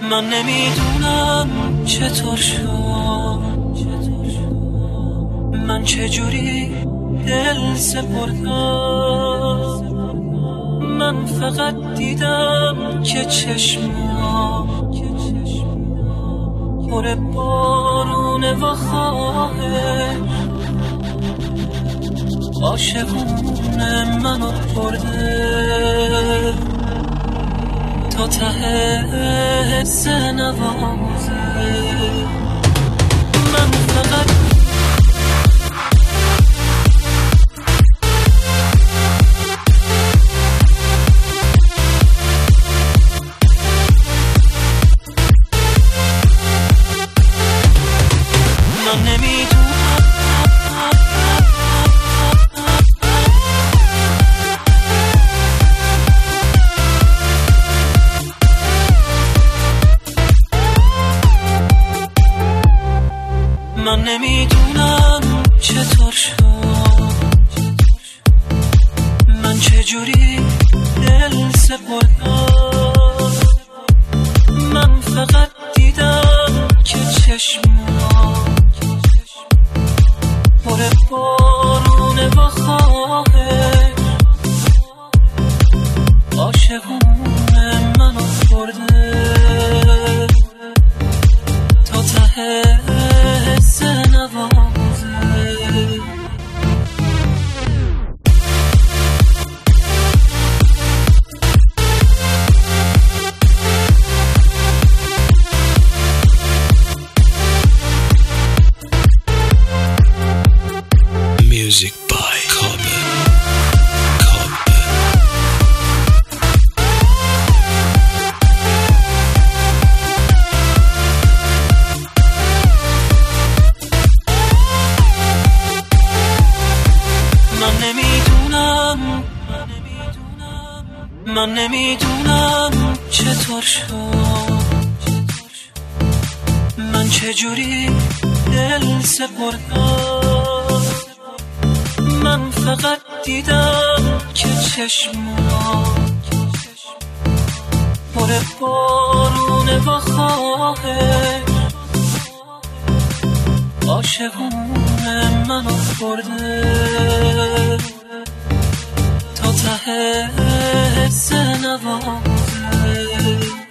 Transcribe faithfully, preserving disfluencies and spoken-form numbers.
من نمیدونم چطور شد، من چجوری دل سپردم. من فقط دیدم که چشما پر بارونه و خواهش عاشقونه منو برده تا ته سنوازه. من فقط من نمیدونم من نمیدونم چطور شد، من چجوری دل سپردم. من فقط دیدم که چشما پر بارونه و خواهش عاشقونه منو برده تا ته سنوازه. Music by Carbon. Carbon. من نمیدونم من نمیدونم چطور شد، من چجوری دل سپردم. من فقط دیدم که چشما پر بارونه و خواهش عاشقونه منو برده تا ته سنوازه.